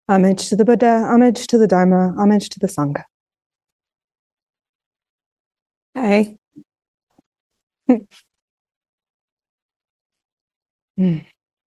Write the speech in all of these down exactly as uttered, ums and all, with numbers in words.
Homage to the Buddha, homage to the Dharma, homage to the Sangha. Hi. In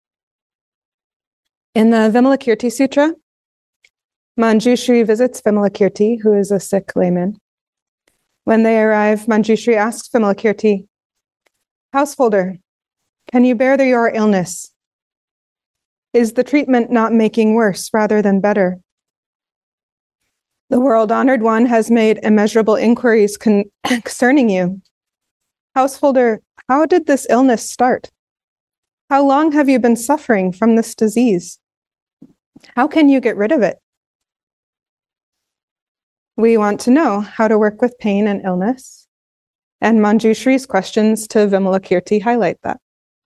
the Vimalakirti Sutra, Manjushri visits Vimalakirti, who is a Sikh layman. When they arrive, Manjushri asks Vimalakirti, "Householder, can you bear your illness? Is the treatment not making worse rather than better? The world-honored one has made immeasurable inquiries con- concerning you. Householder, how did this illness start? How long have you been suffering from this disease? How can you get rid of it?" We want to know how to work with pain and illness, and Manjushri's questions to Vimalakirti highlight that.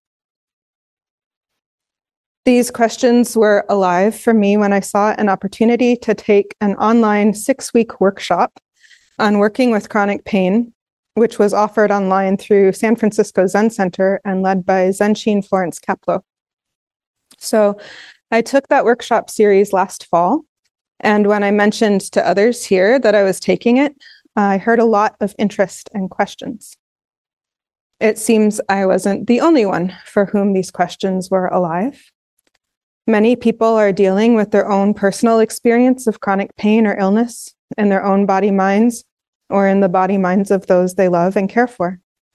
These questions were alive for me when I saw an opportunity to take an online six-week workshop on working with chronic pain, which was offered online through San Francisco Zen Center and led by Zenshin Florence Kaplow. So I took that workshop series last fall, and when I mentioned to others here that I was taking it, I heard a lot of interest and questions. It seems I wasn't the only one for whom these questions were alive. Many people are dealing with their own personal experience of chronic pain or illness in their own body minds or in the body minds of those they love and care for.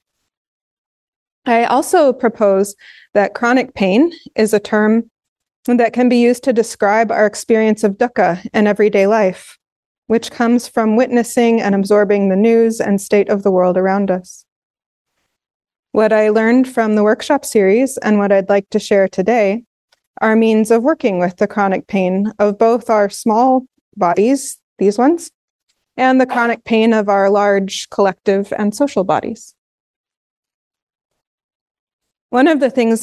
I also propose that chronic pain is a term that can be used to describe our experience of dukkha in everyday life, which comes from witnessing and absorbing the news and state of the world around us. What I learned from the workshop series and what I'd like to share today are means of working with the chronic pain of both our small bodies, these ones, and the chronic pain of our large collective and social bodies. One of the things...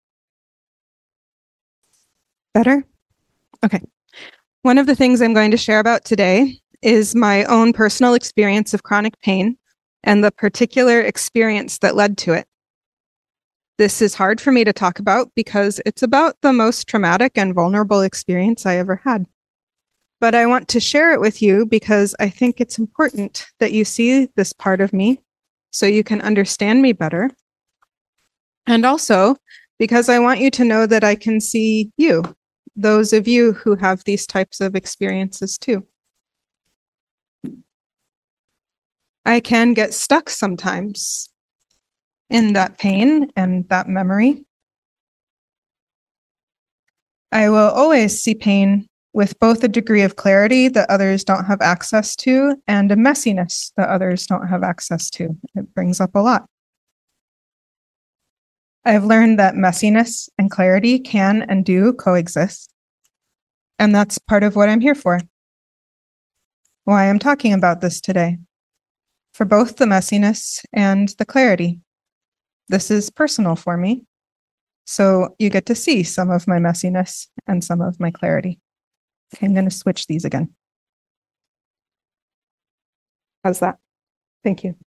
Better? Okay. One of the things I'm going to share about today is my own personal experience of chronic pain and the particular experience that led to it. This is hard for me to talk about because it's about the most traumatic and vulnerable experience I ever had. But I want to share it with you because I think it's important that you see this part of me so you can understand me better. And also because I want you to know that I can see you, those of you who have these types of experiences too. I can get stuck sometimes in that pain and that memory. I will always see pain with both a degree of clarity that others don't have access to and a messiness that others don't have access to. It brings up a lot. I've learned that messiness and clarity can and do coexist. And that's part of what I'm here for. Why I'm talking about this today. For both the messiness and the clarity. This is personal for me. So you get to see some of my messiness and some of my clarity. Okay, I'm going to switch these again. How's that? Thank you.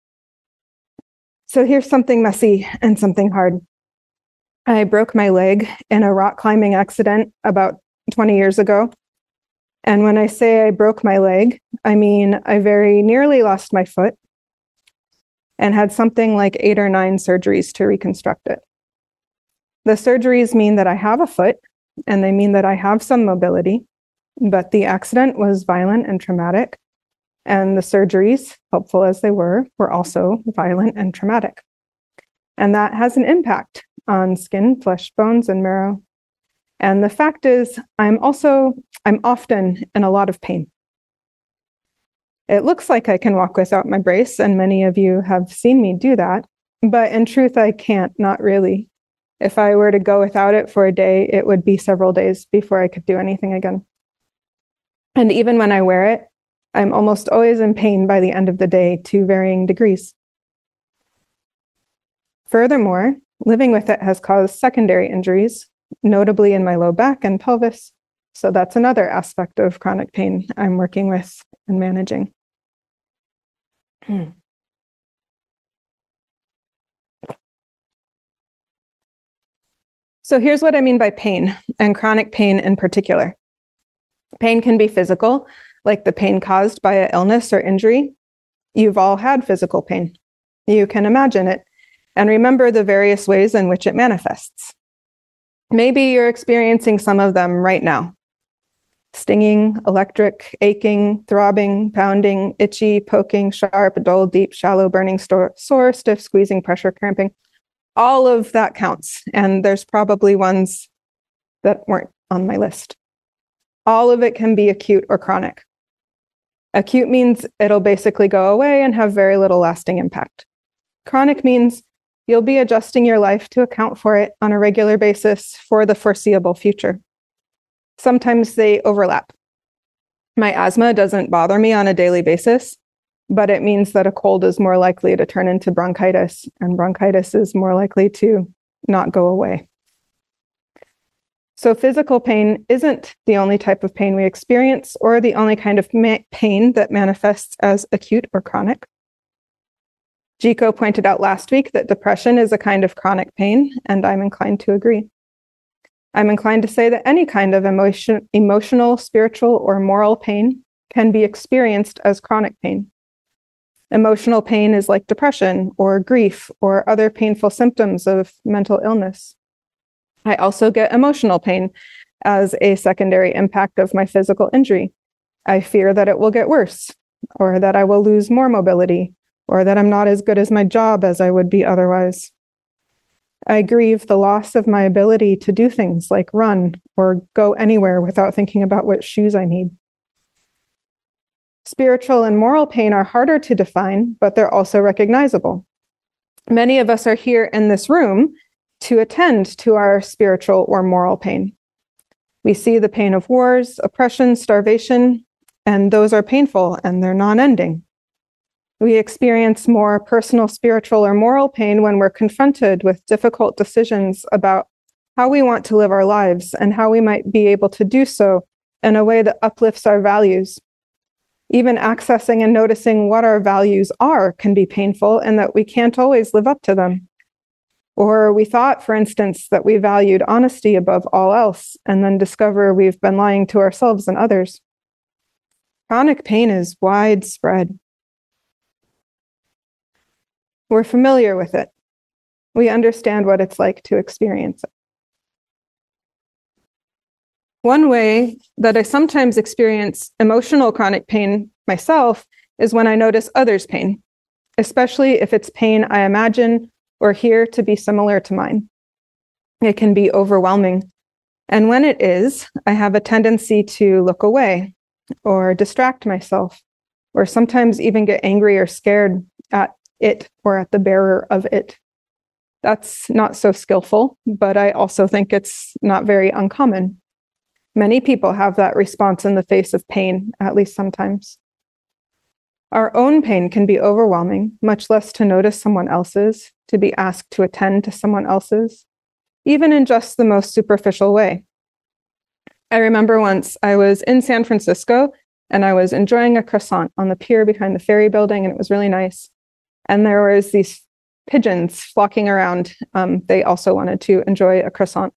So here's something messy and something hard. I broke my leg in a rock climbing accident about twenty years ago. And when I say I broke my leg, I mean I very nearly lost my foot and had something like eight or nine surgeries to reconstruct it. The surgeries mean that I have a foot and they mean that I have some mobility, but the accident was violent and traumatic. And the surgeries, helpful as they were, were also violent and traumatic. And that has an impact on skin, flesh, bones, and marrow. And the fact is, I'm also, I'm often in a lot of pain. It looks like I can walk without my brace, and many of you have seen me do that, but in truth, I can't, not really. If I were to go without it for a day, it would be several days before I could do anything again. And even when I wear it, I'm almost always in pain by the end of the day to varying degrees. Furthermore, living with it has caused secondary injuries, notably in my low back and pelvis. So that's another aspect of chronic pain I'm working with and managing. So here's what I mean by pain, and chronic pain in particular. Pain can be physical, like the pain caused by an illness or injury. You've all had physical pain. You can imagine it and remember the various ways in which it manifests. Maybe you're experiencing some of them right now. Stinging, electric, aching, throbbing, pounding, itchy, poking, sharp, dull, deep, shallow, burning, sore, sore, stiff, squeezing, pressure, cramping. All of that counts. And there's probably ones that weren't on my list. All of it can be acute or chronic. Acute means it'll basically go away and have very little lasting impact. Chronic means you'll be adjusting your life to account for it on a regular basis for the foreseeable future. Sometimes they overlap. My asthma doesn't bother me on a daily basis, but it means that a cold is more likely to turn into bronchitis, and bronchitis is more likely to not go away. So physical pain isn't the only type of pain we experience or the only kind of ma- pain that manifests as acute or chronic. Jiko pointed out last week that depression is a kind of chronic pain, and I'm inclined to agree. I'm inclined to say that any kind of emotion, emotional, spiritual, or moral pain can be experienced as chronic pain. Emotional pain is like depression or grief or other painful symptoms of mental illness. I also get emotional pain as a secondary impact of my physical injury. I fear that it will get worse, or that I will lose more mobility, or that I'm not as good as my job as I would be otherwise. I grieve the loss of my ability to do things like run or go anywhere without thinking about what shoes I need. Spiritual and moral pain are harder to define, but they're also recognizable. Many of us are here in this room to attend to our spiritual or moral pain. We see the pain of wars, oppression, starvation, and those are painful and they're non-ending. We experience more personal, spiritual, or moral pain when we're confronted with difficult decisions about how we want to live our lives and how we might be able to do so in a way that uplifts our values. Even accessing and noticing what our values are can be painful and that we can't always live up to them. Or we thought, for instance, that we valued honesty above all else, and then discover we've been lying to ourselves and others. Chronic pain is widespread. We're familiar with it. We understand what it's like to experience it. One way that I sometimes experience emotional chronic pain myself is when I notice others' pain, especially if it's pain I imagine or hear to be similar to mine. It can be overwhelming. And when it is, I have a tendency to look away or distract myself, or sometimes even get angry or scared at it or at the bearer of it. That's not so skillful, but I also think it's not very uncommon. Many people have that response in the face of pain, at least sometimes. Our own pain can be overwhelming, much less to notice someone else's, to be asked to attend to someone else's, even in just the most superficial way. I remember once I was in San Francisco and I was enjoying a croissant on the pier behind the ferry building, and it was really nice. And there was these pigeons flocking around. Um, they also wanted to enjoy a croissant.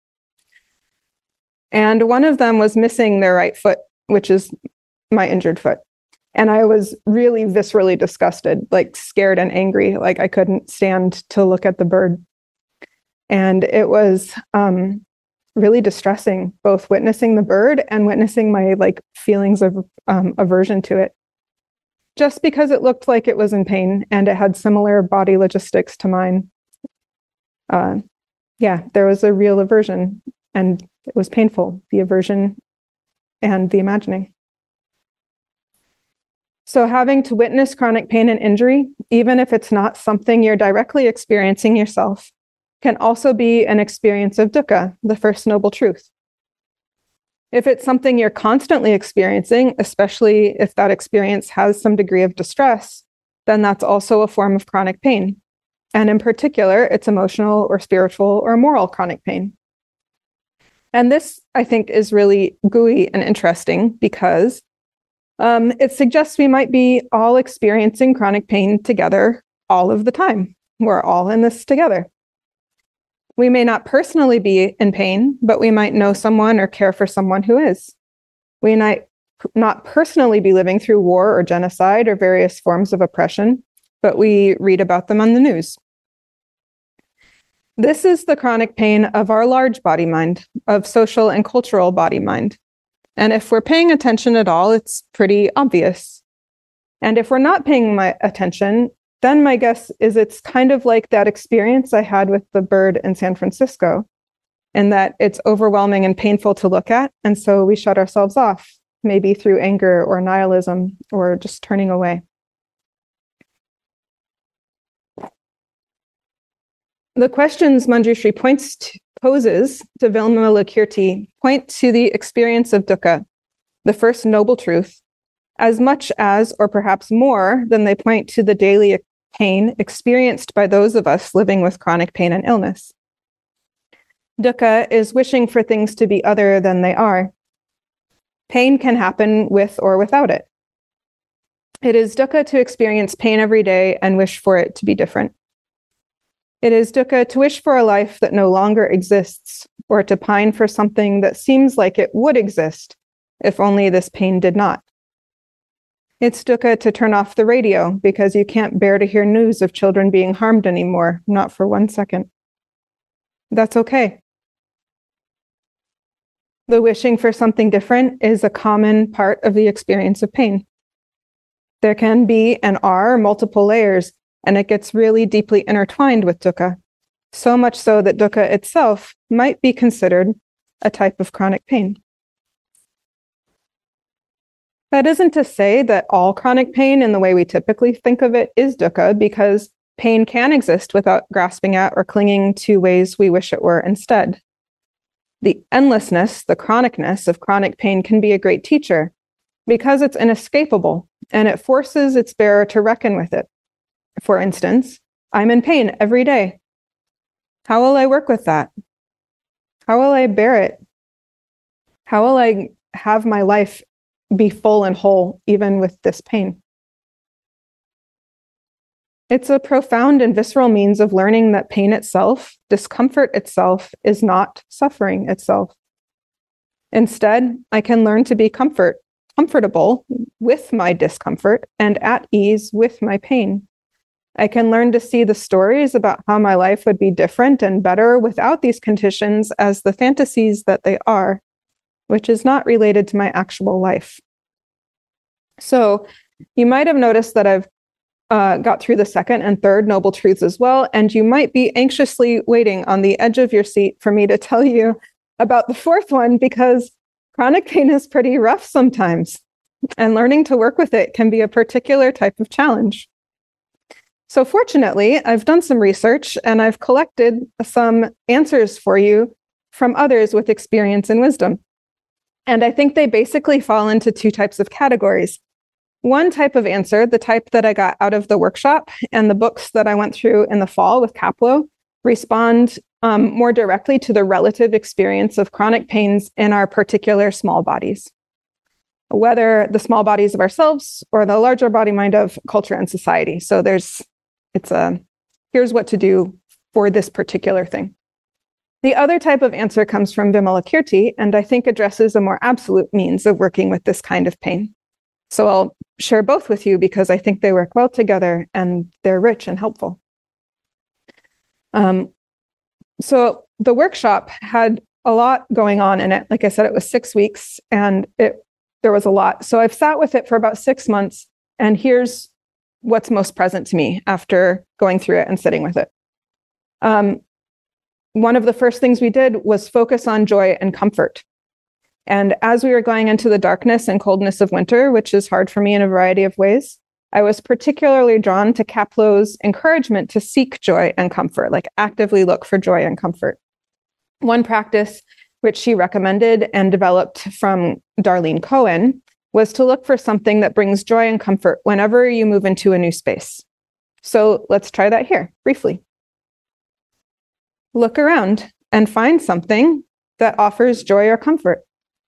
And one of them was missing their right foot, which is my injured foot. And I was really viscerally disgusted, like scared and angry, like I couldn't stand to look at the bird. And it was um, really distressing, both witnessing the bird and witnessing my like feelings of um, aversion to it. Just because it looked like it was in pain and it had similar body logistics to mine. Uh, yeah, there was a real aversion, and it was painful, the aversion and the imagining. So having to witness chronic pain and injury, even if it's not something you're directly experiencing yourself, can also be an experience of dukkha, the first noble truth. If it's something you're constantly experiencing, especially if that experience has some degree of distress, then that's also a form of chronic pain. And in particular, it's emotional or spiritual or moral chronic pain. And this, I think, is really gooey and interesting because um, it suggests we might be all experiencing chronic pain together all of the time. We're all in this together. We may not personally be in pain, but we might know someone or care for someone who is. We might not personally be living through war or genocide or various forms of oppression, but we read about them on the news. This is the chronic pain of our large body mind, of social and cultural body mind. And if we're paying attention at all, it's pretty obvious. And if we're not paying my attention, then my guess is it's kind of like that experience I had with the bird in San Francisco, in that it's overwhelming and painful to look at. And so we shut ourselves off, maybe through anger or nihilism or just turning away. The questions Manjushri points to, poses to Vimalakirti point to the experience of dukkha, the first noble truth, as much as, or perhaps more than they point to the daily pain experienced by those of us living with chronic pain and illness. Dukkha is wishing for things to be other than they are. Pain can happen with or without it. It is dukkha to experience pain every day and wish for it to be different. It is dukkha to wish for a life that no longer exists, or to pine for something that seems like it would exist, if only this pain did not. It's dukkha to turn off the radio because you can't bear to hear news of children being harmed anymore, not for one second. That's okay. The wishing for something different is a common part of the experience of pain. There can be and are multiple layers, and it gets really deeply intertwined with dukkha, so much so that dukkha itself might be considered a type of chronic pain. That isn't to say that all chronic pain in the way we typically think of it is dukkha, because pain can exist without grasping at or clinging to ways we wish it were instead. The endlessness, the chronicness of chronic pain can be a great teacher because it's inescapable and it forces its bearer to reckon with it. For instance, I'm in pain every day. How will I work with that? How will I bear it? How will I have my life be full and whole, even with this pain? It's a profound and visceral means of learning that pain itself, discomfort itself, is not suffering itself. Instead, I can learn to be comfort, comfortable with my discomfort and at ease with my pain. I can learn to see the stories about how my life would be different and better without these conditions as the fantasies that they are, which is not related to my actual life. So you might have noticed that I've uh, got through the second and third noble truths as well, and you might be anxiously waiting on the edge of your seat for me to tell you about the fourth one, because chronic pain is pretty rough sometimes, and learning to work with it can be a particular type of challenge. So fortunately, I've done some research and I've collected some answers for you from others with experience and wisdom. And I think they basically fall into two types of categories. One type of answer, the type that I got out of the workshop and the books that I went through in the fall with Kapleau, respond um, more directly to the relative experience of chronic pains in our particular small bodies, whether the small bodies of ourselves or the larger body mind of culture and society. So there's It's a, here's what to do for this particular thing. The other type of answer comes from Vimalakirti, and I think addresses a more absolute means of working with this kind of pain. So I'll share both with you because I think they work well together and they're rich and helpful. Um, so the workshop had a lot going on in it. Like I said, it was six weeks and it there was a lot. So I've sat with it for about six months, and here's what's most present to me after going through it and sitting with it. Um, one of the first things we did was focus on joy and comfort. And as we were going into the darkness and coldness of winter, which is hard for me in a variety of ways, I was particularly drawn to Kapleau's encouragement to seek joy and comfort, like actively look for joy and comfort. One practice which she recommended and developed from Darlene Cohen was to look for something that brings joy and comfort whenever you move into a new space. So let's try that here briefly. Look around and find something that offers joy or comfort.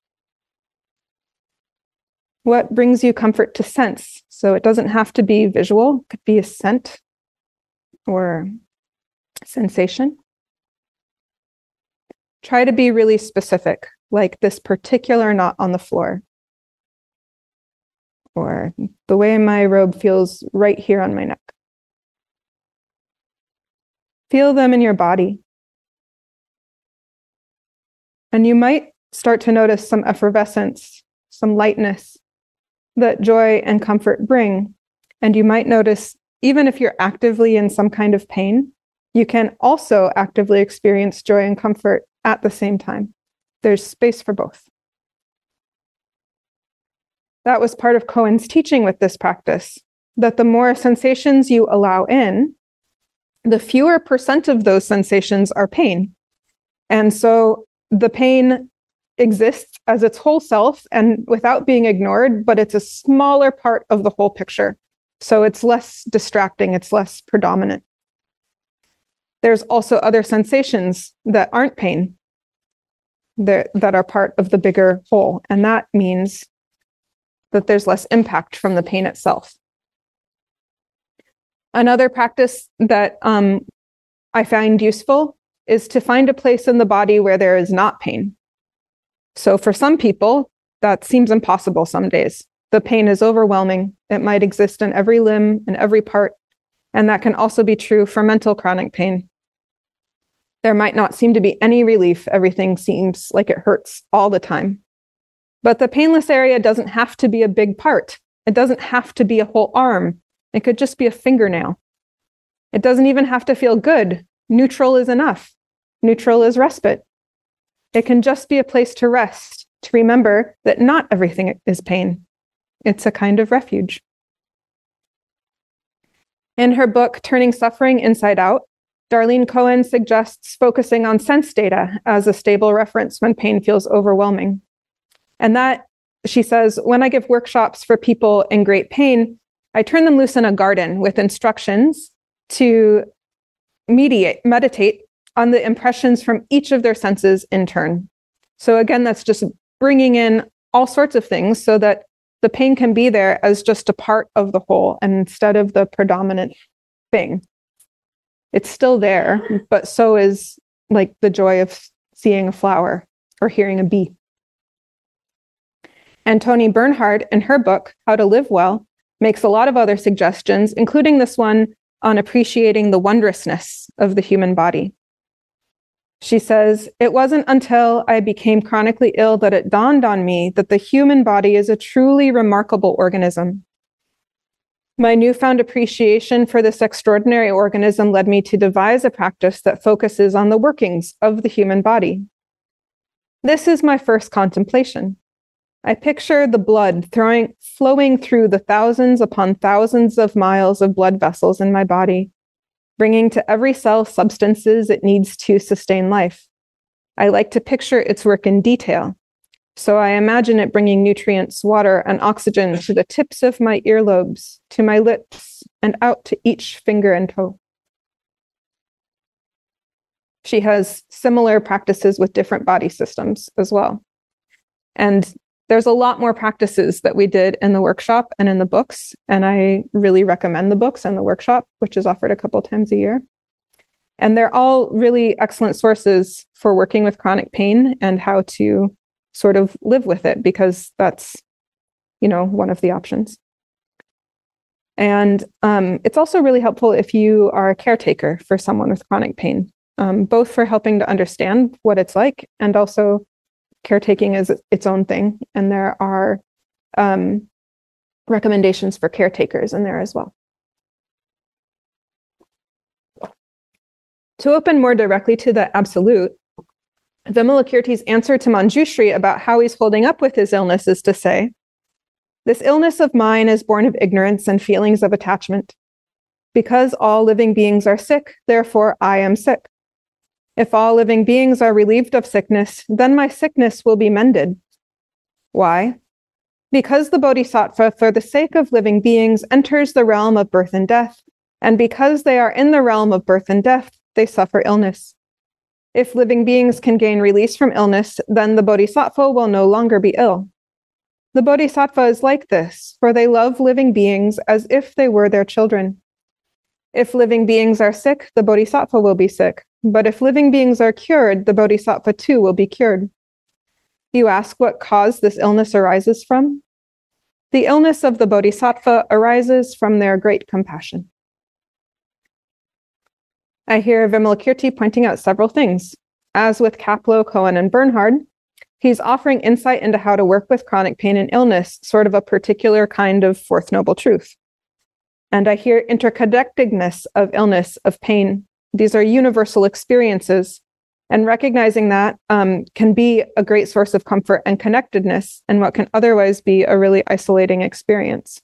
What brings you comfort to sense? So it doesn't have to be visual, it could be a scent or sensation. Try to be really specific, like this particular knot on the floor. or the way my robe feels right here on my neck. Feel them in your body. And you might start to notice some effervescence, some lightness that joy and comfort bring. And you might notice, even if you're actively in some kind of pain, you can also actively experience joy and comfort at the same time. There's space for both. That was part of Cohen's teaching with this practice, that the more sensations you allow in, the fewer percent of those sensations are pain. And so the pain exists as its whole self and without being ignored, but it's a smaller part of the whole picture. So it's less distracting, it's less predominant. There's also other sensations that aren't pain, that, that are part of the bigger whole. And that means that there's less impact from the pain itself. Another practice that um, I find useful is to find a place in the body where there is not pain. So for some people, that seems impossible some days. The pain is overwhelming. It might exist in every limb and every part. And that can also be true for mental chronic pain. There might not seem to be any relief. Everything seems like it hurts all the time. But the painless area doesn't have to be a big part. It doesn't have to be a whole arm. It could just be a fingernail. It doesn't even have to feel good. Neutral is enough. Neutral is respite. It can just be a place to rest, to remember that not everything is pain. It's a kind of refuge. In her book, Turning Suffering Inside Out, Darlene Cohen suggests focusing on sense data as a stable reference when pain feels overwhelming. And that, she says, when I give workshops for people in great pain, I turn them loose in a garden with instructions to mediate, meditate on the impressions from each of their senses in turn. So again, that's just bringing in all sorts of things so that the pain can be there as just a part of the whole and instead of the predominant thing. It's still there, but so is like the joy of seeing a flower or hearing a bee. And Toni Bernhard, in her book, How to Live Well, makes a lot of other suggestions, including this one on appreciating the wondrousness of the human body. She says, it wasn't until I became chronically ill that it dawned on me that the human body is a truly remarkable organism. My newfound appreciation for this extraordinary organism led me to devise a practice that focuses on the workings of the human body. This is my first contemplation. I picture the blood throwing, flowing through the thousands upon thousands of miles of blood vessels in my body, bringing to every cell substances it needs to sustain life. I like to picture its work in detail. So I imagine it bringing nutrients, water, and oxygen to the tips of my earlobes, to my lips, and out to each finger and toe. She has similar practices with different body systems as well. And there's a lot more practices that we did in the workshop and in the books. And I really recommend the books and the workshop, which is offered a couple times a year. And they're all really excellent sources for working with chronic pain and how to sort of live with it, because that's, you know, one of the options. And um, it's also really helpful if you are a caretaker for someone with chronic pain, um, both for helping to understand what it's like, and also caretaking is its own thing. And there are um, recommendations for caretakers in there as well. To open more directly to the absolute, Vimalakirti's answer to Manjushri about how he's holding up with his illness is to say, this illness of mine is born of ignorance and feelings of attachment. Because all living beings are sick, therefore I am sick. If all living beings are relieved of sickness, then my sickness will be mended. Why? Because the Bodhisattva, for the sake of living beings, enters the realm of birth and death, and because they are in the realm of birth and death, they suffer illness. If living beings can gain release from illness, then the Bodhisattva will no longer be ill. The Bodhisattva is like this, for they love living beings as if they were their children. If living beings are sick, the Bodhisattva will be sick. But if living beings are cured, the Bodhisattva too will be cured. You ask what cause this illness arises from? The illness of the bodhisattva arises from their great compassion. I hear Vimalakirti pointing out several things. As with Kapleau, Cohen, and Bernhard, he's offering insight into how to work with chronic pain and illness, sort of a particular kind of Fourth Noble Truth. And I hear interconnectedness of illness, of pain. These are universal experiences, and recognizing that um, can be a great source of comfort and connectedness in what can otherwise be a really isolating experience.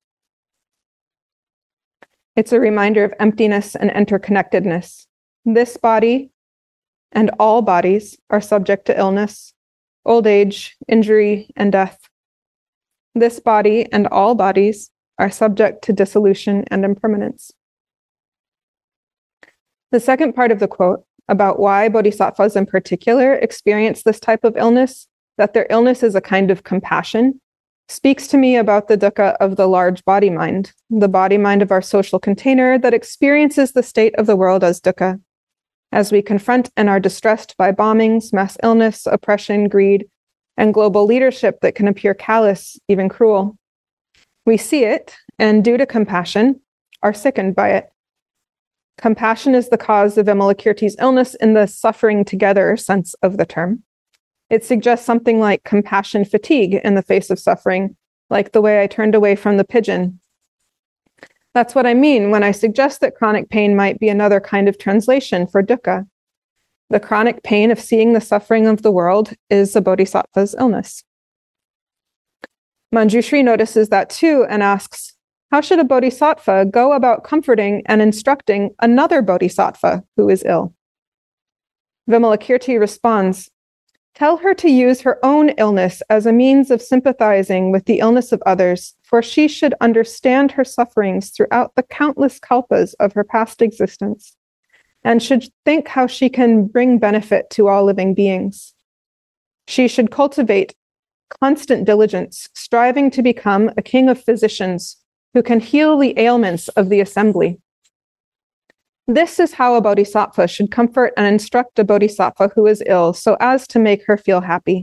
It's a reminder of emptiness and interconnectedness. This body and all bodies are subject to illness, old age, injury, and death. This body and all bodies are subject to dissolution and impermanence. The second part of the quote about why bodhisattvas in particular experience this type of illness, that their illness is a kind of compassion, speaks to me about the dukkha of the large body mind, the body mind of our social container that experiences the state of the world as dukkha. As we confront and are distressed by bombings, mass illness, oppression, greed, and global leadership that can appear callous, even cruel. We see it, and due to compassion, are sickened by it. Compassion is the cause of Vimalakirti's illness in the suffering together sense of the term. It suggests something like compassion fatigue in the face of suffering, like the way I turned away from the pigeon. That's what I mean when I suggest that chronic pain might be another kind of translation for dukkha. The chronic pain of seeing the suffering of the world is a bodhisattva's illness. Manjushri notices that too and asks, how should a bodhisattva go about comforting and instructing another bodhisattva who is ill? Vimalakirti responds, tell her to use her own illness as a means of sympathizing with the illness of others, for she should understand her sufferings throughout the countless kalpas of her past existence, and should think how she can bring benefit to all living beings. She should cultivate constant diligence, striving to become a king of physicians who can heal the ailments of the assembly. This is how a bodhisattva should comfort and instruct a bodhisattva who is ill so as to make her feel happy.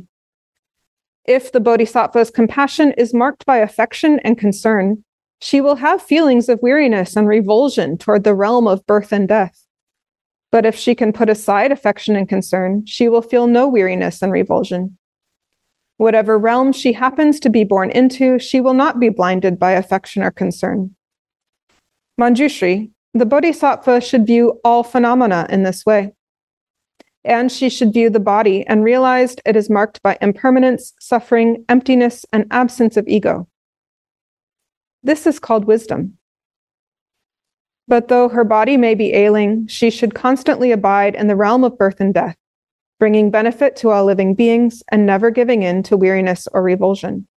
If the bodhisattva's compassion is marked by affection and concern, she will have feelings of weariness and revulsion toward the realm of birth and death. But if she can put aside affection and concern, she will feel no weariness and revulsion. Whatever realm she happens to be born into, she will not be blinded by affection or concern. Manjushri, the bodhisattva should view all phenomena in this way. And she should view the body and realize it is marked by impermanence, suffering, emptiness, and absence of ego. This is called wisdom. But though her body may be ailing, she should constantly abide in the realm of birth and death, bringing benefit to all living beings and never giving in to weariness or revulsion.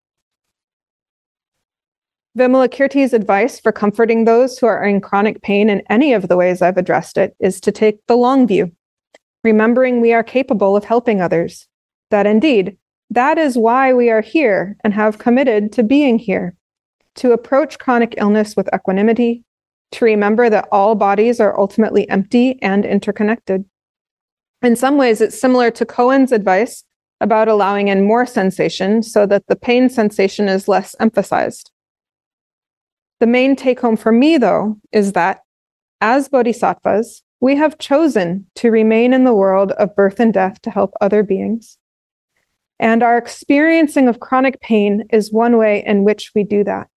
Vimalakirti's advice for comforting those who are in chronic pain in any of the ways I've addressed it is to take the long view, remembering we are capable of helping others, that indeed, that is why we are here and have committed to being here, to approach chronic illness with equanimity, to remember that all bodies are ultimately empty and interconnected. In some ways, it's similar to Cohen's advice about allowing in more sensation so that the pain sensation is less emphasized. The main take-home for me, though, is that as bodhisattvas, we have chosen to remain in the world of birth and death to help other beings. And our experiencing of chronic pain is one way in which we do that.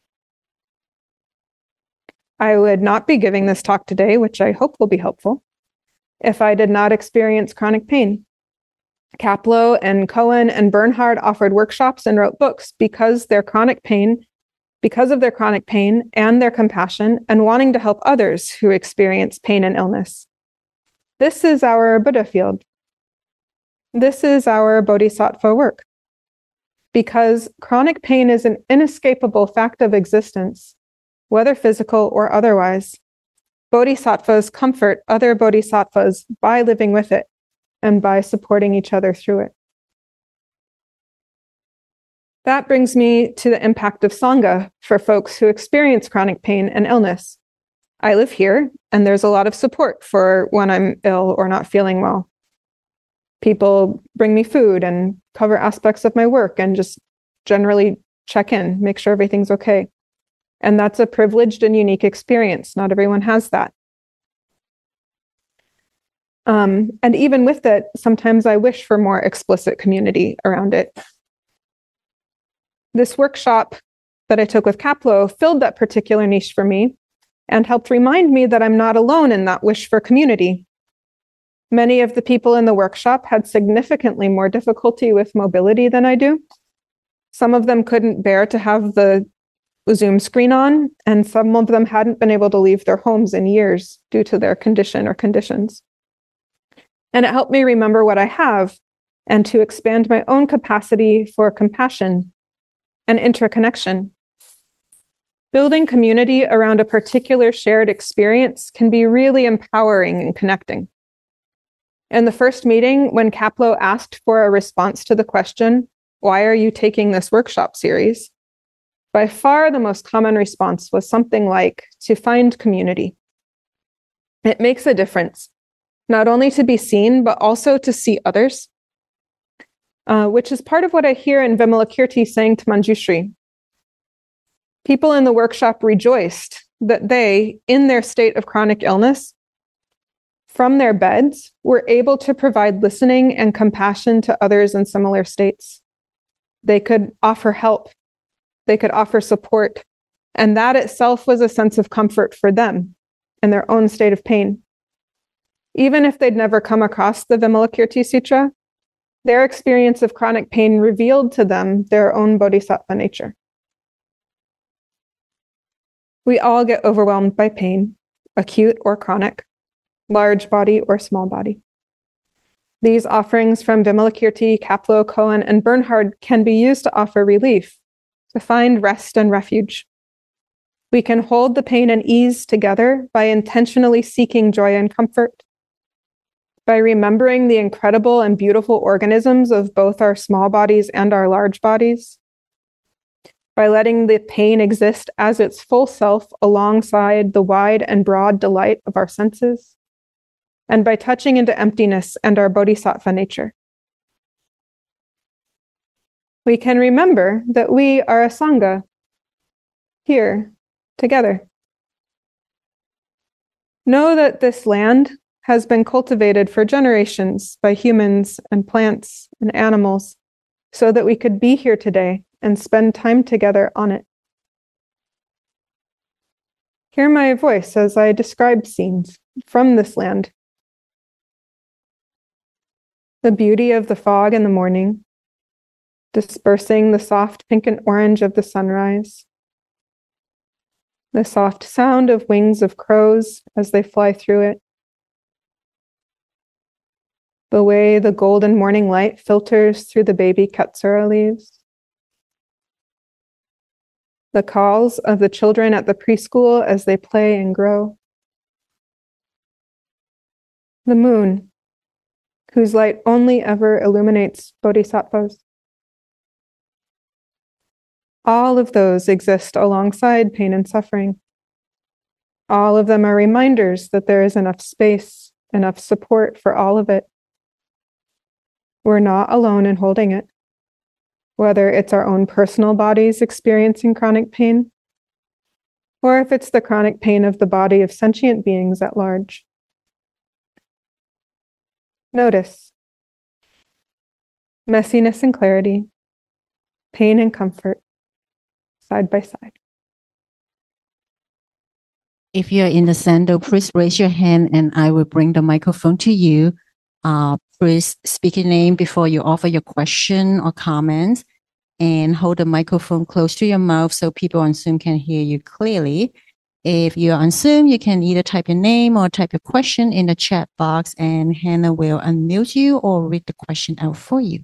I would not be giving this talk today, which I hope will be helpful, if I did not experience chronic pain. Kapleau and Cohen and Bernhard offered workshops and wrote books because their chronic pain, because of their chronic pain and their compassion and wanting to help others who experience pain and illness. This is our Buddha field. This is our bodhisattva work. Because chronic pain is an inescapable fact of existence, whether physical or otherwise. Bodhisattvas comfort other bodhisattvas by living with it and by supporting each other through it. That brings me to the impact of Sangha for folks who experience chronic pain and illness. I live here, and there's a lot of support for when I'm ill or not feeling well. People bring me food and cover aspects of my work and just generally check in, make sure everything's okay. And that's a privileged and unique experience. Not everyone has that. Um, and even with it, sometimes I wish for more explicit community around it. This workshop that I took with Kapleau filled that particular niche for me and helped remind me that I'm not alone in that wish for community. Many of the people in the workshop had significantly more difficulty with mobility than I do. Some of them couldn't bear to have the Zoom screen on, and some of them hadn't been able to leave their homes in years due to their condition or conditions. And it helped me remember what I have and to expand my own capacity for compassion and interconnection. Building community around a particular shared experience can be really empowering and connecting. In the first meeting, when Kapleau asked for a response to the question, "Why are you taking this workshop series?" by far the most common response was something like, "To find community." It makes a difference, not only to be seen, but also to see others, uh, which is part of what I hear in Vimalakirti saying to Manjushri. People in the workshop rejoiced that they, in their state of chronic illness, from their beds, were able to provide listening and compassion to others in similar states. They could offer help. They could offer support. And that itself was a sense of comfort for them in their own state of pain. Even if they'd never come across the Vimalakirti Sutra, their experience of chronic pain revealed to them their own bodhisattva nature. We all get overwhelmed by pain, acute or chronic, large body or small body. These offerings from Vimalakirti, Kapleau, Cohen, and Bernhard can be used to offer relief, to find rest and refuge. We can hold the pain and ease together by intentionally seeking joy and comfort, by remembering the incredible and beautiful organisms of both our small bodies and our large bodies, by letting the pain exist as its full self alongside the wide and broad delight of our senses, and by touching into emptiness and our bodhisattva nature. We can remember that we are a sangha, here, together. Know that this land has been cultivated for generations by humans and plants and animals so that we could be here today and spend time together on it. Hear my voice as I describe scenes from this land. The beauty of the fog in the morning, dispersing the soft pink and orange of the sunrise. The soft sound of wings of crows as they fly through it. The way the golden morning light filters through the baby katsura leaves. The calls of the children at the preschool as they play and grow. The moon, whose light only ever illuminates bodhisattvas. All of those exist alongside pain and suffering. All of them are reminders that there is enough space, enough support for all of it. We're not alone in holding it, whether it's our own personal bodies experiencing chronic pain, or if it's the chronic pain of the body of sentient beings at large. Notice messiness and clarity, pain and comfort, side by side. If you're in the sando, please raise your hand and I will bring the microphone to you. Uh, please speak your name before you offer your question or comments, and hold the microphone close to your mouth so people on Zoom can hear you clearly. If you're on Zoom, you can either type your name or type your question in the chat box, and Hannah will unmute you or read the question out for you.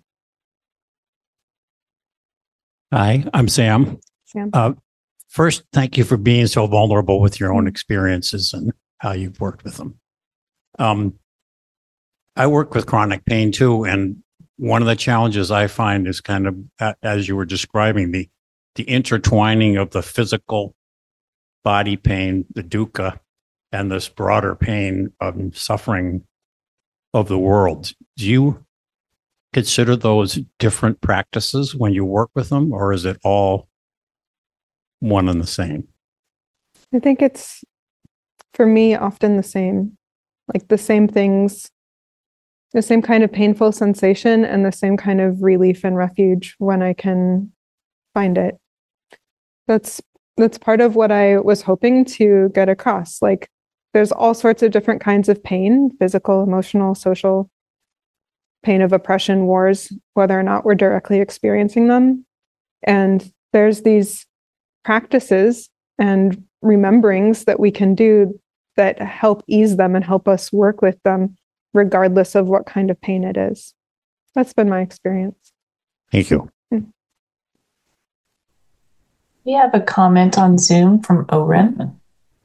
Hi, I'm Sam. Sam. Uh, first, thank you for being so vulnerable with your own experiences and how you've worked with them. Um, I work with chronic pain too, and one of the challenges I find is kind of, as you were describing, the the intertwining of the physical body pain, the dukkha, and this broader pain of suffering of the world. Do you consider those different practices when you work with them, or is it all one and the same? I think it's, for me, often the same, like the same things, the same kind of painful sensation and the same kind of relief and refuge when I can find it. That's that's part of what I was hoping to get across. Like, there's all sorts of different kinds of pain, physical, emotional, social, pain of oppression, wars, whether or not we're directly experiencing them. And there's these practices and rememberings that we can do that help ease them and help us work with them, regardless of what kind of pain it is. That's been my experience. Thank you. We have a comment on Zoom from Oren.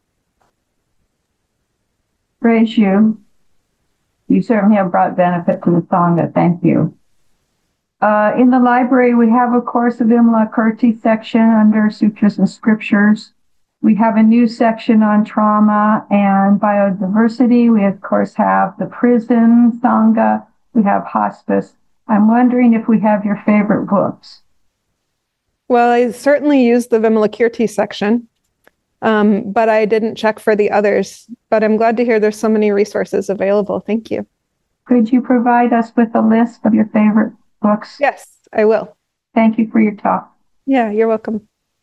Praise you. You certainly have brought benefit to the Sangha. Thank you. Uh, in the library, we have a course of Vimalakirti section under Sutras and Scriptures. We have a new section on trauma and biodiversity. We, of course, have the prison Sangha. We have hospice. I'm wondering if we have your favorite books. Well, I certainly used the Vimalakirti section, um, but I didn't check for the others. But I'm glad to hear there's so many resources available. Thank you. Could you provide us with a list of your favorite books? Yes, I will. Thank you for your talk. Yeah, you're welcome.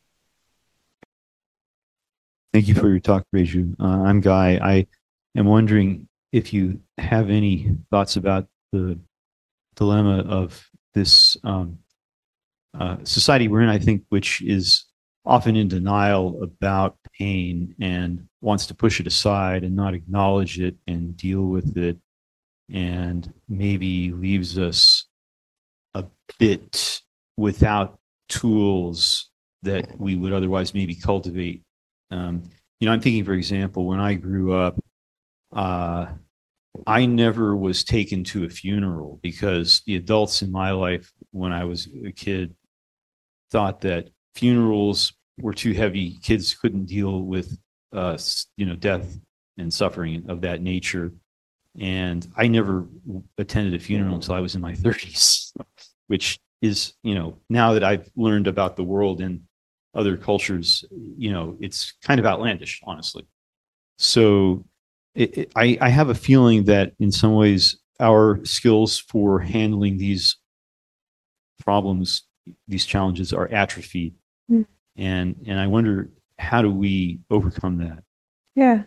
Thank you for your talk, Reju. Uh, I'm Guy. I am wondering if you have any thoughts about the dilemma of this um, uh, society we're in, I think, which is often in denial about pain and wants to push it aside and not acknowledge it and deal with it, and maybe leaves us a bit without tools that we would otherwise maybe cultivate. Um, you know, I'm thinking, for example, when I grew up, uh, I never was taken to a funeral because the adults in my life when I was a kid thought that funerals were too heavy. Kids couldn't deal with, uh, you know, death and suffering of that nature. And I never attended a funeral until I was in my thirties, which is, you know, now that I've learned about the world and other cultures, you know, it's kind of outlandish, honestly. So it, it, I, I have a feeling that in some ways our skills for handling these problems, these challenges are atrophied. Mm. And, and I wonder, how do we overcome that? Yeah.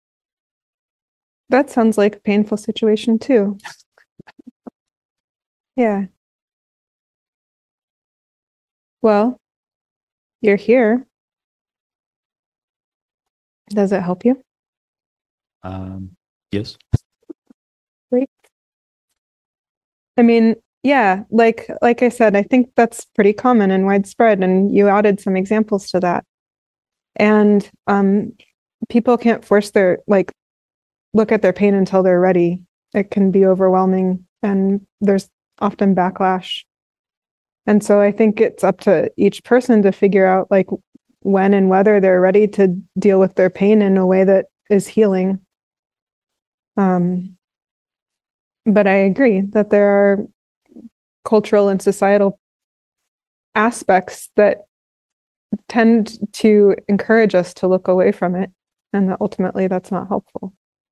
That sounds like a painful situation too. Yeah. Well, you're here. Does it help you? Um, yes. Great. I mean, yeah, like like I said, I think that's pretty common and widespread, and you added some examples to that. And um, people can't force their, like, look at their pain until they're ready. It can be overwhelming, and there's often backlash. And so I think it's up to each person to figure out, like, when and whether they're ready to deal with their pain in a way that is healing. Um, but I agree that there are cultural and societal aspects that tend to encourage us to look away from it, and that ultimately that's not helpful.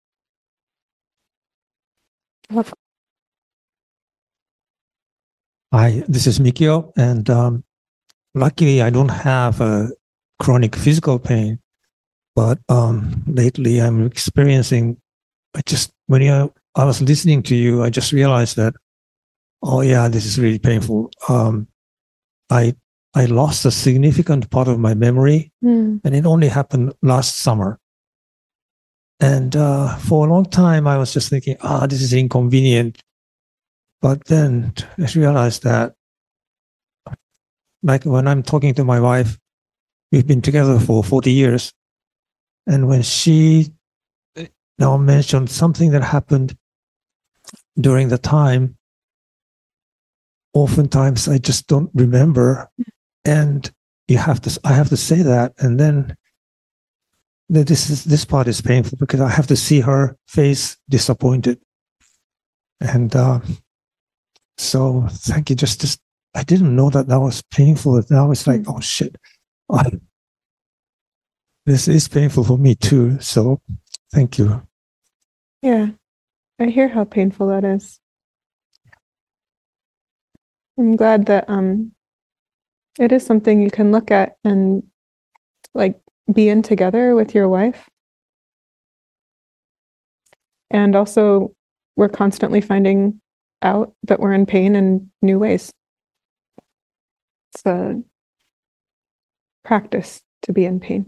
Hi, this is Mikio, and um, luckily I don't have a chronic physical pain, but um, lately I'm experiencing, I just, when you, I was listening to you, I just realized that, oh yeah, this is really painful. Um, I I lost a significant part of my memory, mm. and it only happened last summer. And uh, for a long time, I was just thinking, ah, this is inconvenient. But then I realized that, like when I'm talking to my wife, we've been together for forty years. And when she now mentioned something that happened during the time, oftentimes I just don't remember. And you have to, I have to say that. And then this is, this part is painful because I have to see her face disappointed. And uh, so thank you. Just, just, I didn't know that that was painful. Now it's like, oh shit. I, this is painful for me too. So thank you. Yeah, I hear how painful that is. I'm glad that um, it is something you can look at and like be in together with your wife. And also, we're constantly finding out that we're in pain in new ways. It's a practice to be in pain.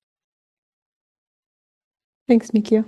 Thanks, Mikio.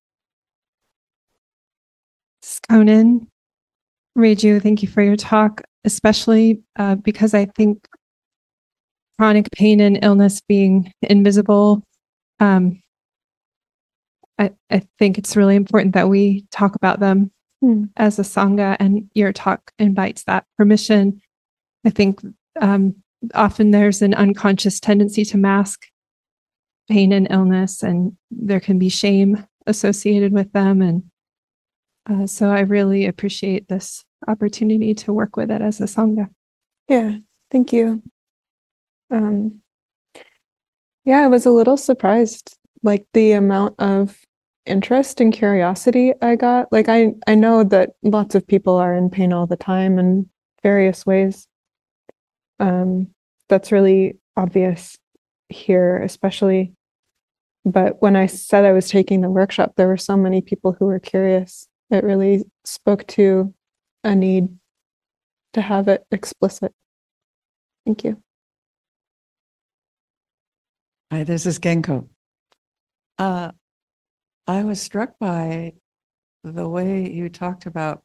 Conan, Reiju, thank you for your talk, especially uh, because I think chronic pain and illness being invisible, um, I, I think it's really important that we talk about them Hmm. as a Sangha, and your talk invites that permission. I think um, often there's an unconscious tendency to mask pain and illness, and there can be shame associated with them. And uh, so I really appreciate this opportunity to work with it as a Sangha. Yeah, thank you. Um, yeah, I was a little surprised, like the amount of interest and curiosity I got. Like I, I know that lots of people are in pain all the time in various ways. Um, that's really obvious here, especially. But when I said I was taking the workshop, there were so many people who were curious. It really spoke to a need to have it explicit. Thank you. Hi, this is Genko. Uh, I was struck by the way you talked about,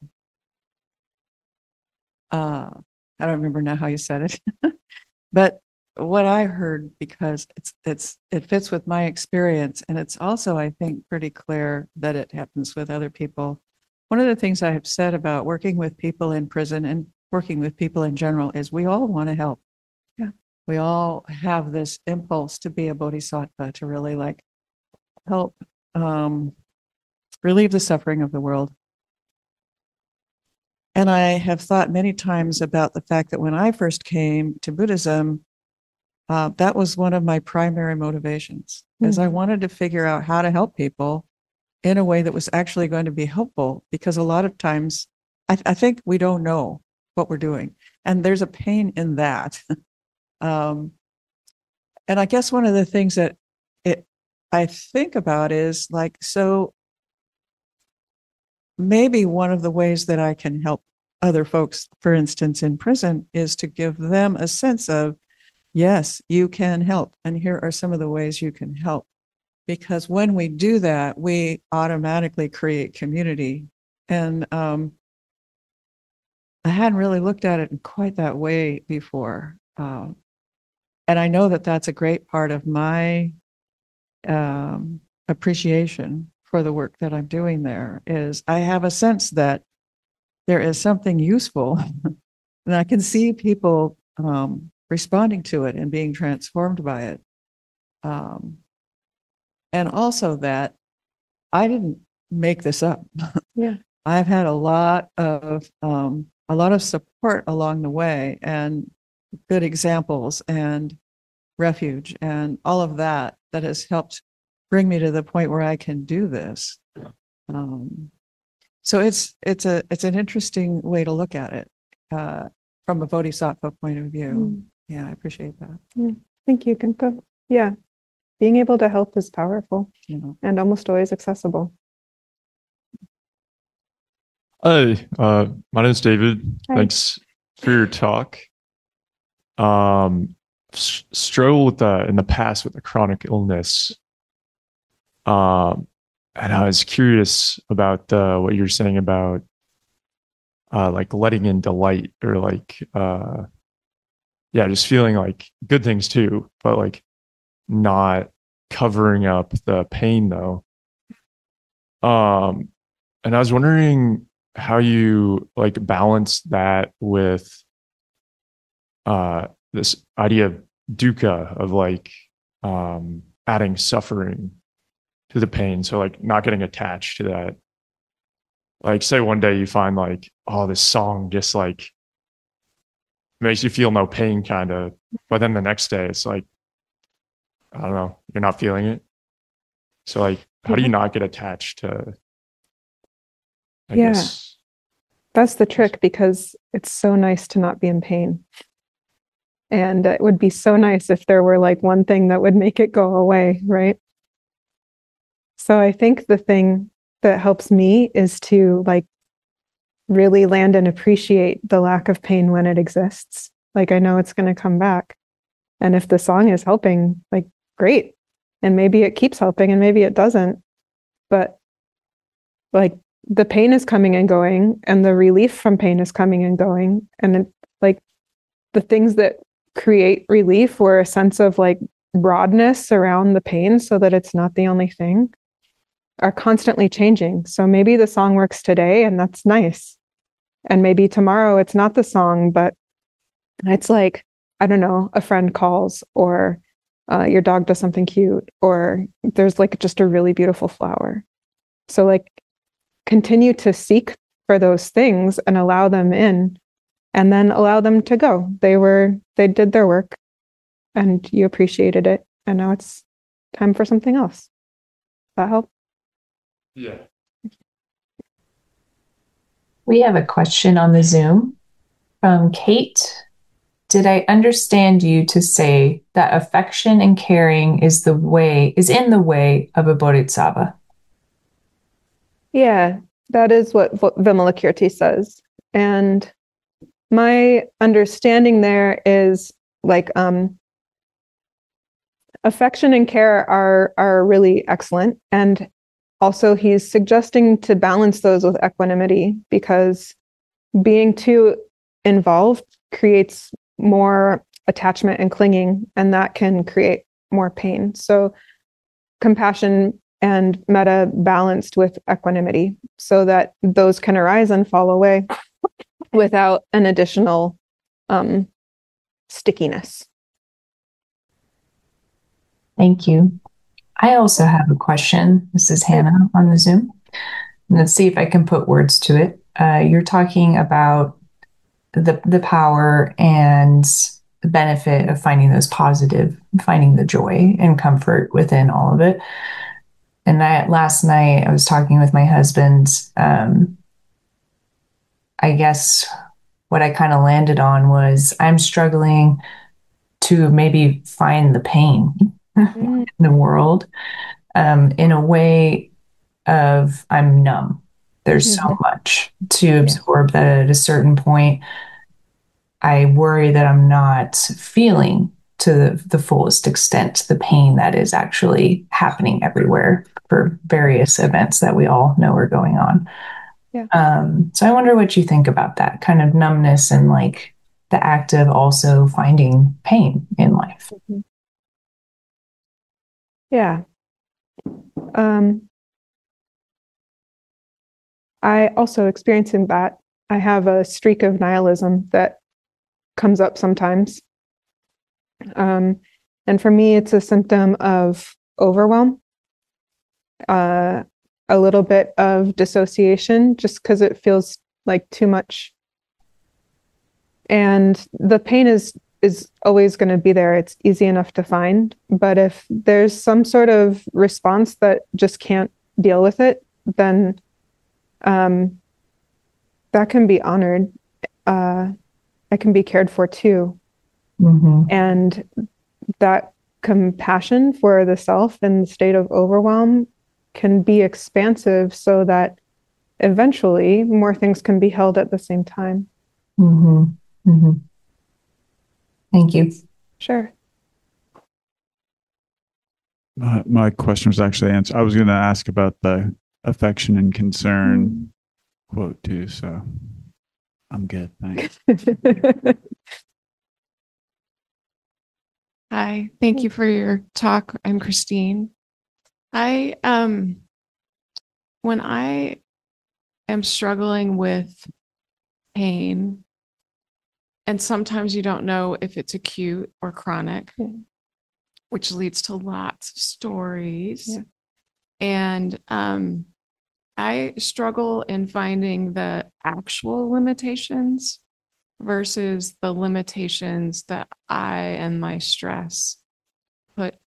uh, I don't remember now how you said it, but what I heard, because it's it's it fits with my experience, and it's also, I think, pretty clear that it happens with other people. One of the things I have said about working with people in prison and working with people in general is we all want to help. Yeah. We all have this impulse to be a bodhisattva, to really like help um, relieve the suffering of the world. And I have thought many times about the fact that when I first came to Buddhism, uh, that was one of my primary motivations, is I wanted to figure out how to help people in a way that was actually going to be helpful, because a lot of times I, th- I think we don't know what we're doing, and there's a pain in that. um, and I guess one of the things that it I think about is like, so maybe one of the ways that I can help other folks, for instance, in prison, is to give them a sense of, yes, you can help. And here are some of the ways you can help. Because when we do that, we automatically create community. And um, I hadn't really looked at it in quite that way before. Um, and I know that that's a great part of my um, appreciation for the work that I'm doing there, is I have a sense that there is something useful and I can see people um, responding to it and being transformed by it. Um, and also that I didn't make this up. Yeah. I've had a lot of um, a lot of support along the way, and good examples and refuge and all of that that has helped bring me to the point where I can do this. Um, so it's it's a it's an interesting way to look at it uh, from a bodhisattva point of view. Mm. Yeah, I appreciate that. Yeah. Thank you, Kenko. Yeah. Being able to help is powerful, You know, and almost always accessible. Hi, uh, my name is David. Hi. Thanks for your talk. Um, s- struggled with the in the past with a chronic illness. Um, and I was curious about uh, what you're saying about uh, like letting in delight, or like uh, yeah, just feeling like good things too, but like not covering up the pain though. Um, and I was wondering how you like balance that with uh, this idea of dukkha, of like um, adding suffering to the pain. So like not getting attached to that. Like say one day you find like, oh, this song just like makes you feel no pain kind of, but then the next day it's like, I don't know, you're not feeling it. So like, how do you not get attached to, I Yeah. guess, That's the trick, because it's so nice to not be in pain. And it would be so nice if there were like one thing that would make it go away, right? So I think the thing that helps me is to like really land and appreciate the lack of pain when it exists. Like I know it's going to come back. And if the song is helping, like great. And maybe it keeps helping and maybe it doesn't. But like the pain is coming and going, and the relief from pain is coming and going. And it, like the things that create relief were a sense of like broadness around the pain so that it's not the only thing, are constantly changing. So maybe the song works today and that's nice. And maybe tomorrow it's not the song, but it's like, I don't know, a friend calls, or uh, your dog does something cute, or there's like just a really beautiful flower. So like continue to seek for those things and allow them in, and then allow them to go. They were, they did their work and you appreciated it. And now it's time for something else. Does that help? yeah. We have a question on the Zoom from Kate. Did I understand you to say that affection and caring is the way, is in the way of a bodhisattva? Yeah, that is what V- Vimalakirti says. And my understanding there is like um, affection and care are are really excellent. And also he's suggesting to balance those with equanimity, because being too involved creates more attachment and clinging, and that can create more pain. So compassion and metta balanced with equanimity so that those can arise and fall away without an additional um, stickiness. Thank you. I also have a question. This is Hannah on the Zoom. Let's see if I can put words to it. Uh, you're talking about the the power and the benefit of finding those positive, finding the joy and comfort within all of it. And I, last night I was talking with my husband. Um, I guess what I kind of landed on was I'm struggling to maybe find the pain mm. in the world um, in a way of I'm numb. There's mm-hmm. so much to absorb yeah. that at a certain point, I worry that I'm not feeling to the, the fullest extent the pain that is actually happening everywhere for various events that we all know are going on. Yeah. Um, so I wonder what you think about that kind of numbness and like the act of also finding pain in life. Mm-hmm. Yeah. Um, I also experiencing that. I have a streak of nihilism that comes up sometimes. Um, and for me, it's a symptom of overwhelm, uh, a little bit of dissociation, just because it feels like too much. And the pain is is always going to be there. It's easy enough to find. But if there's some sort of response that just can't deal with it, then um, that can be honored. Uh, it can be cared for too. Mm-hmm. And that compassion for the self in the state of overwhelm can be expansive so that eventually more things can be held at the same time. Mm-hmm. Mm-hmm. Thank you. Sure. My, my question was actually answered. I was going to ask about the affection and concern mm. quote too. So I'm good. Thanks. Hi, thank you for your talk. I'm Christine. I, um, when I am struggling with pain, and sometimes you don't know if it's acute or chronic, yeah. which leads to lots of stories. Yeah. And um, I struggle in finding the actual limitations versus the limitations that I and my stress put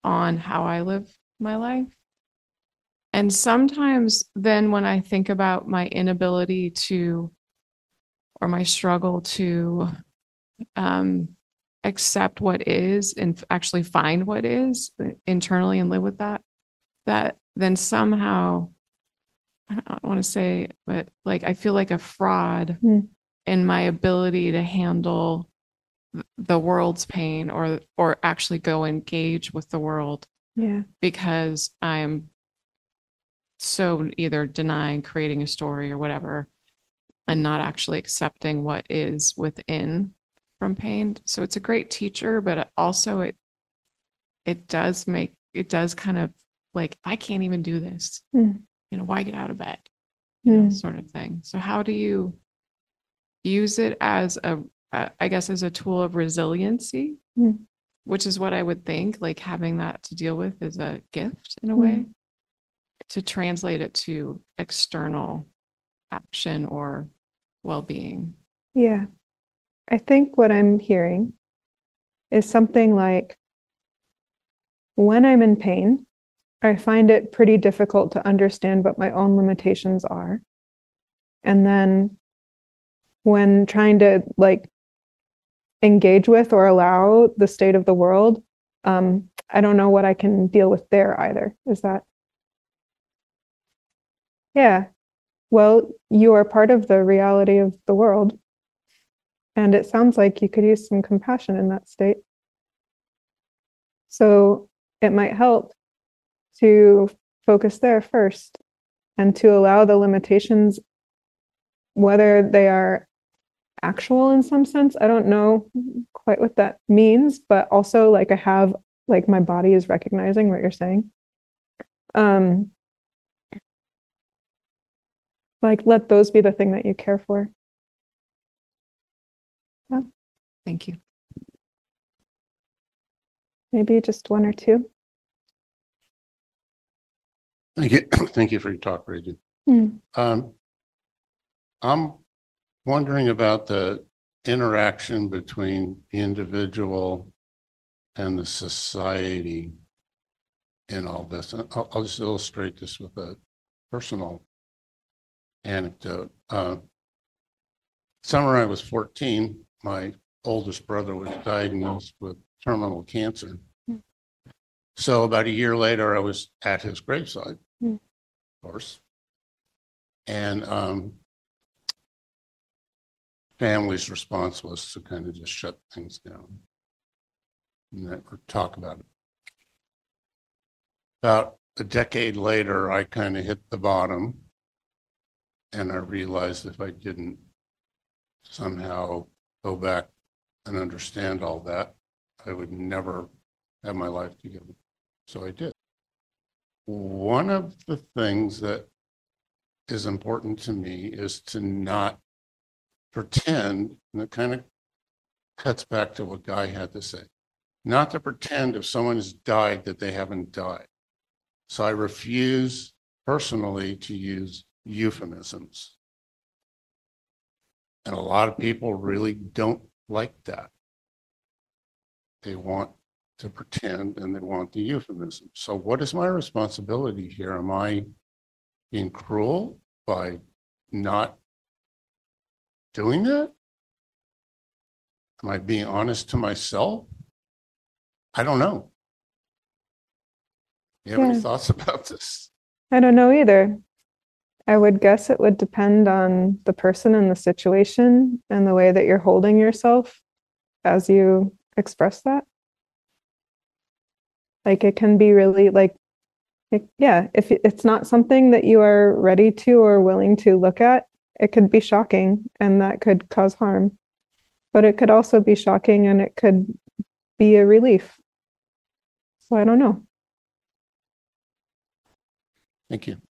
on how I live my life. And sometimes then when I think about my inability to, or my struggle to um, accept what is and actually find what is internally and live with that, that then somehow, I don't want to say, but like, I feel like a fraud Mm. in my ability to handle the world's pain or, or actually go engage with the world Yeah. because I'm so either denying creating a story or whatever and not actually accepting what is within from pain. So it's a great teacher, but also it it does make it does kind of like, I can't even do this, Mm. you know, why get out of bed, you know, Mm. sort of thing. So how do you use it as a uh, I guess as a tool of resiliency, Mm. which is what I would think, like having that to deal with is a gift in a Mm. way, to translate it to external action or well-being. Yeah. I think what I'm hearing is something like, when I'm in pain, I find it pretty difficult to understand what my own limitations are. And then when trying to like engage with or allow the state of the world, um, I don't know what I can deal with there either. Is that? Yeah. Well, you are part of the reality of the world. And it sounds like you could use some compassion in that state. So it might help to focus there first and to allow the limitations, whether they are actual in some sense. I don't know quite what that means, but also like I have, like my body is recognizing what you're saying. Um, like let those be the thing that you care for. Yeah. Thank you. Maybe just one or two. Thank you. Thank you for your talk, Reggie. Mm. Um, I'm wondering about the interaction between the individual and the society in all this. And I'll, I'll just illustrate this with a personal anecdote. Uh, summer I was fourteen, my oldest brother was diagnosed with terminal cancer. Mm. So about a year later, I was at his graveside, Mm. of course. And um, family's response was to kind of just shut things down and never talk about it. About a decade later, I kind of hit the bottom, and I realized if I didn't somehow go back and understand all that, I would never have my life together. So I did. One of the things that is important to me is to not pretend, and it kind of cuts back to what Guy had to say, not to pretend if someone has died that they haven't died. So I refuse personally to use euphemisms. And a lot of people really don't like that. They want to pretend and they want the euphemism. So what is my responsibility here? Am I being cruel by not doing that? Am I being honest to myself? I don't know. You have Yeah. any thoughts about this? I don't know either. I would guess it would depend on the person and the situation and the way that you're holding yourself as you express that. Like it can be really like, it, yeah, if it's not something that you are ready to or willing to look at, it could be shocking and that could cause harm. But it could also be shocking and it could be a relief. So I don't know. Thank you.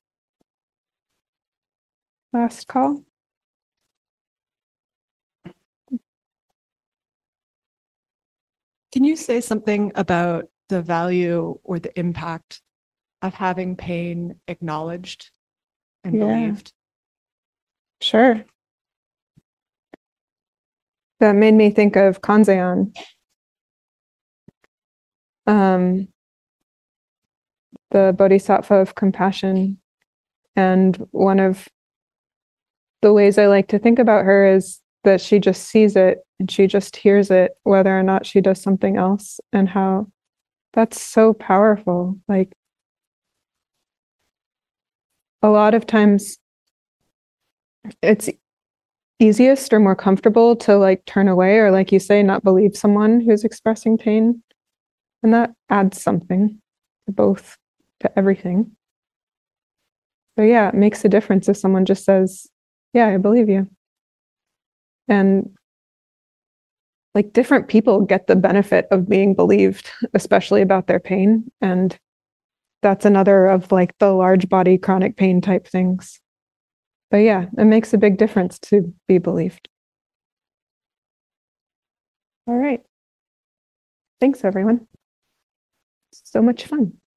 Last call. Can you say something about the value or the impact of having pain acknowledged and Yeah. believed? Sure. That made me think of Kanzeon. Um, the Bodhisattva of compassion. And one of the ways I like to think about her is that she just sees it and she just hears it, whether or not she does something else, and how that's so powerful. Like, a lot of times it's easiest or more comfortable to like turn away, or like you say, not believe someone who's expressing pain. And that adds something to both, to everything. But yeah, it makes a difference if someone just says, yeah, I believe you. And like, different people get the benefit of being believed, especially about their pain. And that's another of like the large body chronic pain type things. But yeah, it makes a big difference to be believed. All right. Thanks, everyone. So much fun.